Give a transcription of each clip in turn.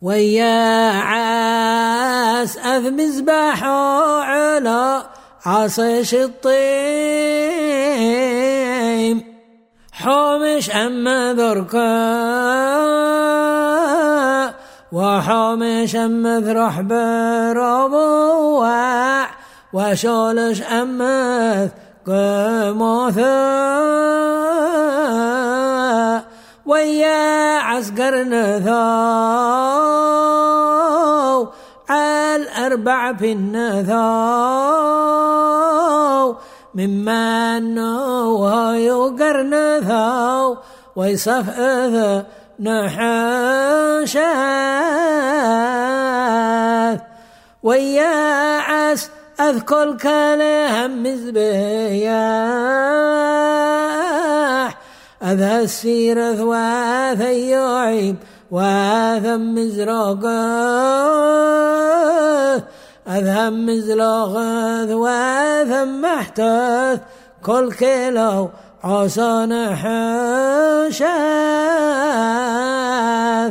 ويا عاس أذ مزبحه على عصيش الطيم حومش أما ذركا وحومش أما ذرح بربوع وشولش أما قموثا ويا عسكر نثاو عالأربع في النثاو مما أنه يقرنثاو ويصفئ نحاشاث ويا عس أذكر كلهم مزبياح أذا السير ثواث يعيب وثم مزرقه أذهم مزلغث وثم محتث كل كيلو عصان حشاث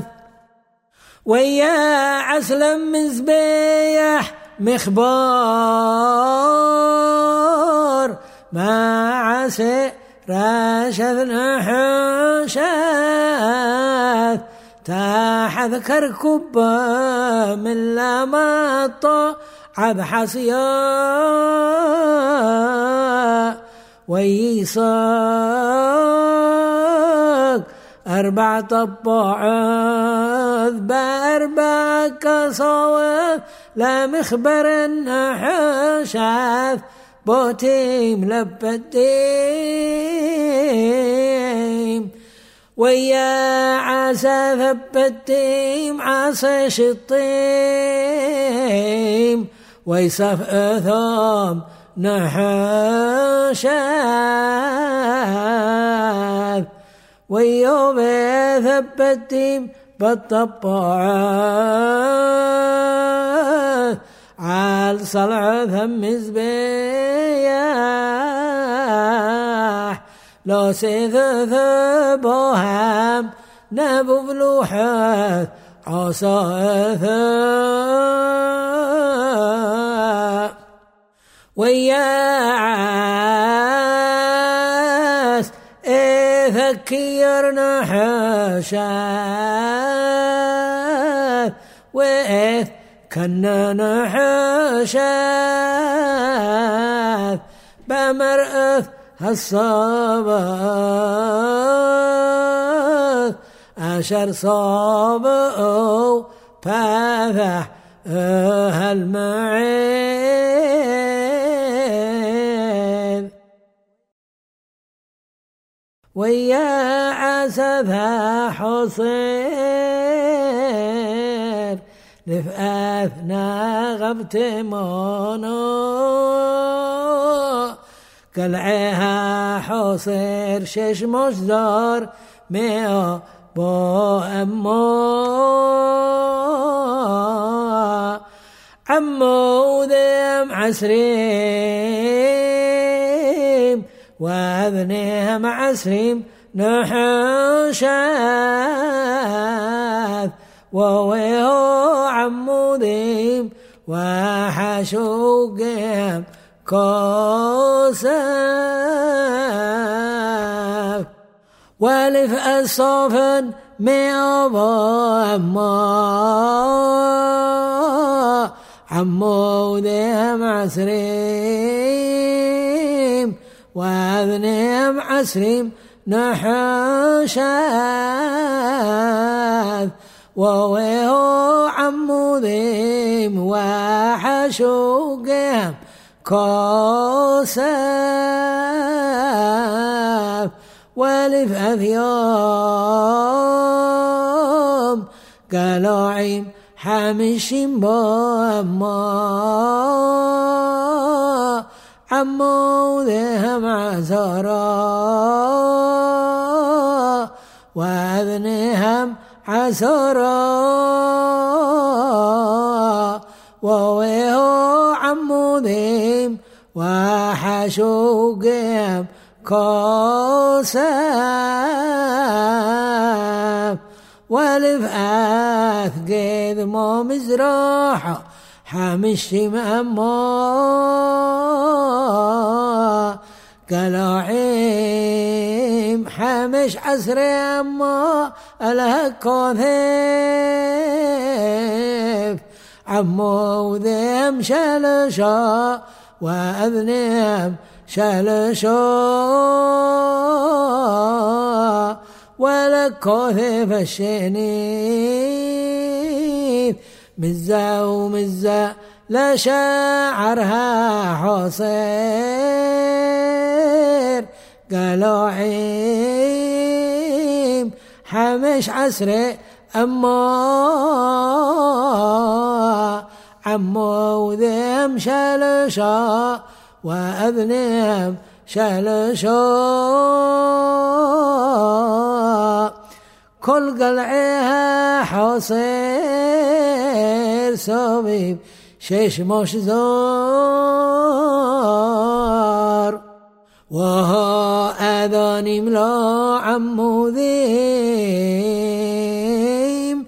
ويا عسلم مزبيح مخبار ما عسي راشد نحشاث تاحذ كركبة من لمطة عذ حصيا ويصاق 4 طبعات بأربع كصوات لا مخبر النحشاث بوتيم لبتيم ويا عسى ثبتيم عصيش الطيم ويصف أثام نحشاث ويوم ثبتيم بالطبعات عال صلع ثم زبياح لو سيث بوهام نبو بلوحات عصاثا ويا عاس ذكير نحشاث وإذ كنا نحشاث بمرأث هالصابث أشر صابئو فاذح هالمعين ويا عسفها حصير لفأثنا غبت مونو قلعها حصير شش مصدر مئة بو عمو ذم عسريم وأذنهم عسريم نحشاث وويهو عمو ذيم وحشوقهم كوسف والف الصفن مئة عمو ذيهم عسريم وأذنهم عسريم نحشاث وويهو عمو ذيم وحشوقهم كوسف والف أثيام قالوا عيم حامشين بأما عمو ذيهم عسرا وأذنهم عسرا وويهو عمو ذيم وحشوقهم كوسف والفآث قيد مو مزروحة حمشي مأمو قالوا عيم حمش عسري أمو الهكوثيف عمو ذيم شلشا وأذنيم شلشا ولكوثيف الشنيف مزة ومزة لشاعرها حصير قالوا عيم حمش عسري عمو ذيم شلشا وأذنيم شلشا كل قلعها حصير صبيب شيش مش زار وها أذاني ملا عمو ذيم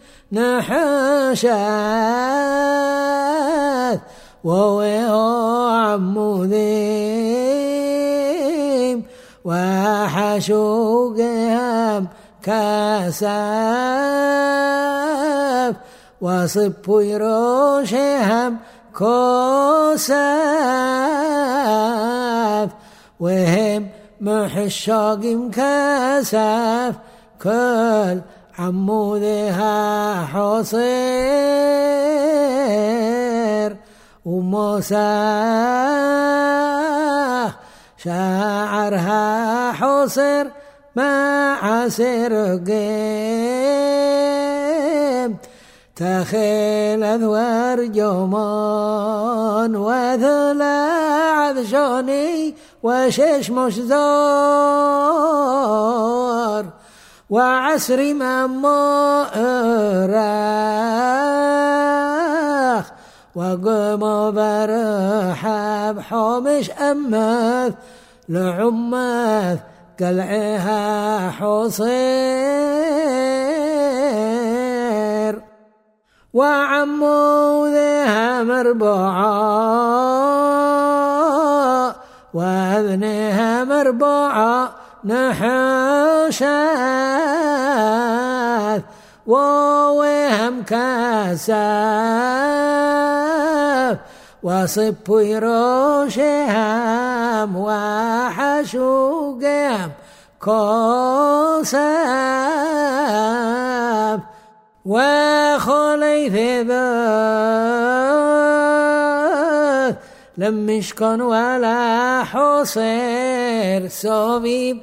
نحشات ووها عمو ذيم وحشوقهم كاسف وصبوا يروشهم كوسف وهم محشاق مكاسف كل عمو ذيها حصير وموسى شاعرها حصير مع سرقيم تخيل أذوار جومان وذلا عذشوني وشيش مش زار وعسري مامو راخ وقموا برحب حومش أمث لعمث قلعها حصير وعمو ذيها مربوعة وأذنها مربوعة نحوشات ووهم كاسف وصبوا يروشهم وحشوقهم كوسف وخليث ذات لم يشكن ولا حصير صبيب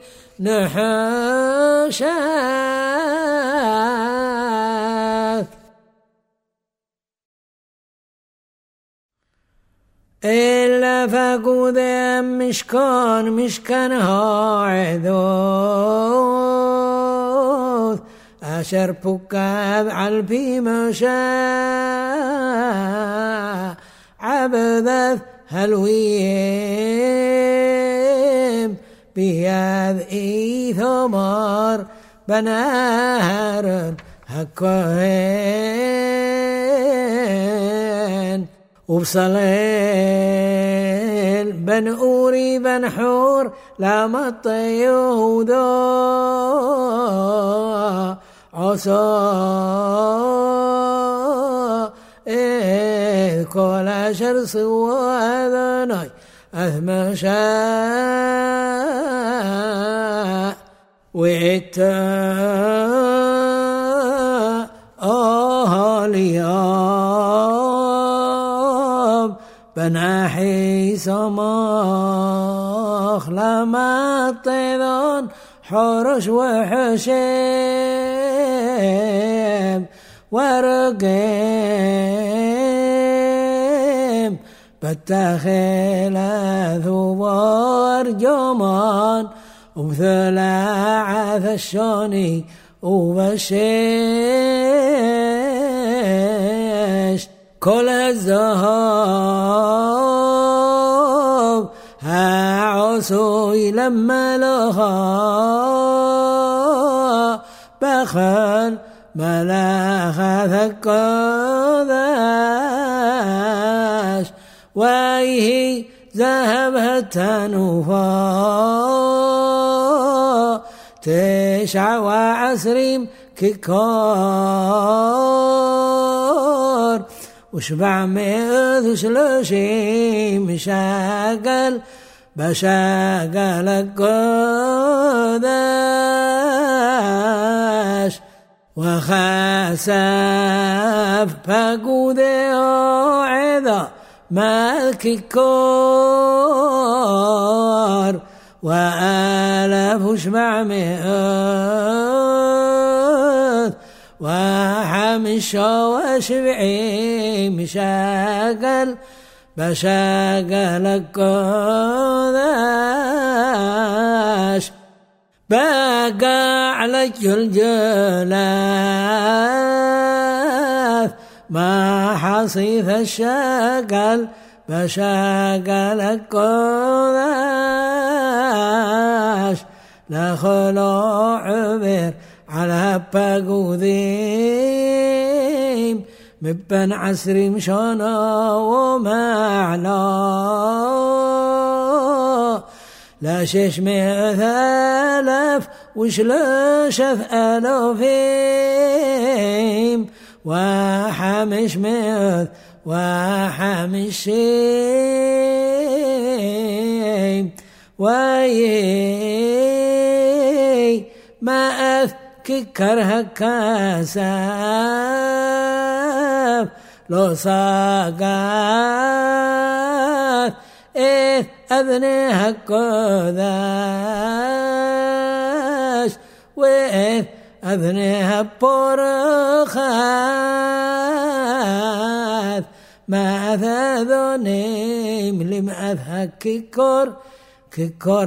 نحوشات إلا فقود مشكنها عذوث أشر بكاب عالبي مشا عبذث هلويم بياذ ثمار بنهر هكوهن وبصليل بن أوري بن حور لا مطيوذو عصا إذ كل شرس وذناي أثمشا وعتا اليوم بناحي سماخ لما طيذان حرش وحشيم ورقيم بتخيل ثوار جمان وبثلاعة الشوني وبشيش كل الزهاب هعصوي لما لها بخل ملاخ ثقوداش ويه ذهبها تنوفا 29 كيكار و730 مشاقل بشاقل القداش وخاسف فقودي عذا مالكي كار 1775 مشاقل بشاقل القداش بقى على الجلاث ما حصيث الشاقل بشاقل القداش لا خلو عبر على باقوذيم مبن عسري مشانا ومعلا لا 600,000 و3,000 و500 و50 وي ما أذكرها كاساف لو ساقات أذنها قداش أذنها برخات ما أذنهم لما أذهك كيكور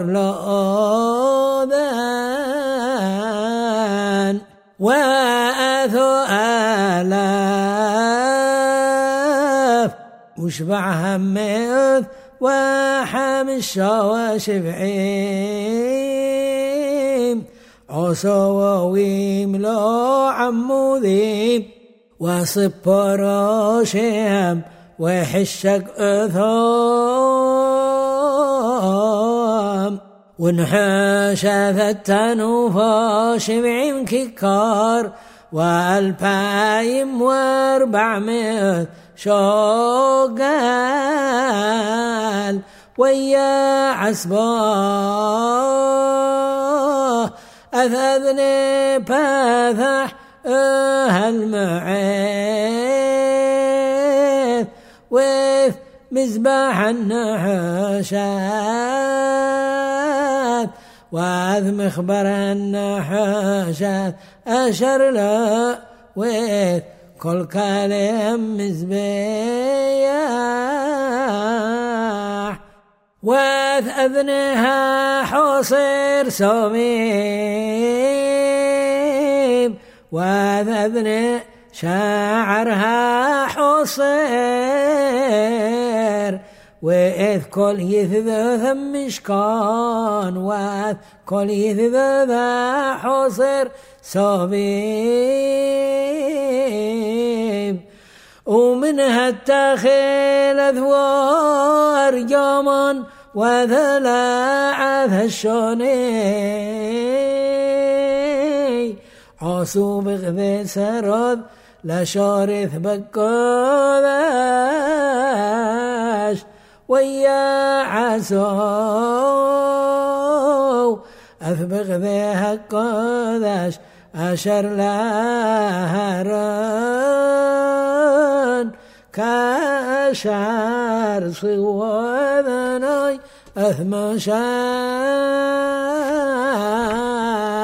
لأذان وآثو آلاف وشبعها مئة 75 عصوويم لو عموديم وصبرو شيم وحشق أثام ونحاشا 72 كيكار 2400 شوقال ويا عصباه أثذني باثح هالمعيث ويث مزباح النحاشات وأذ مخبر النحاشات أشر له ويث كل كلام مزبيح وأذنها حصير سميم وأذن شاعرها حصير وإذ كل يثذ مشكان وإذ كل يثذ حصير صبيب ومنها التخيل ذوار جامان وذلاعث الشوني عصو بغذي سرد لشارث بقوداش ويا عسو أثبغ ذيها قداش أشر لهران كاشار صوذناي أثمشار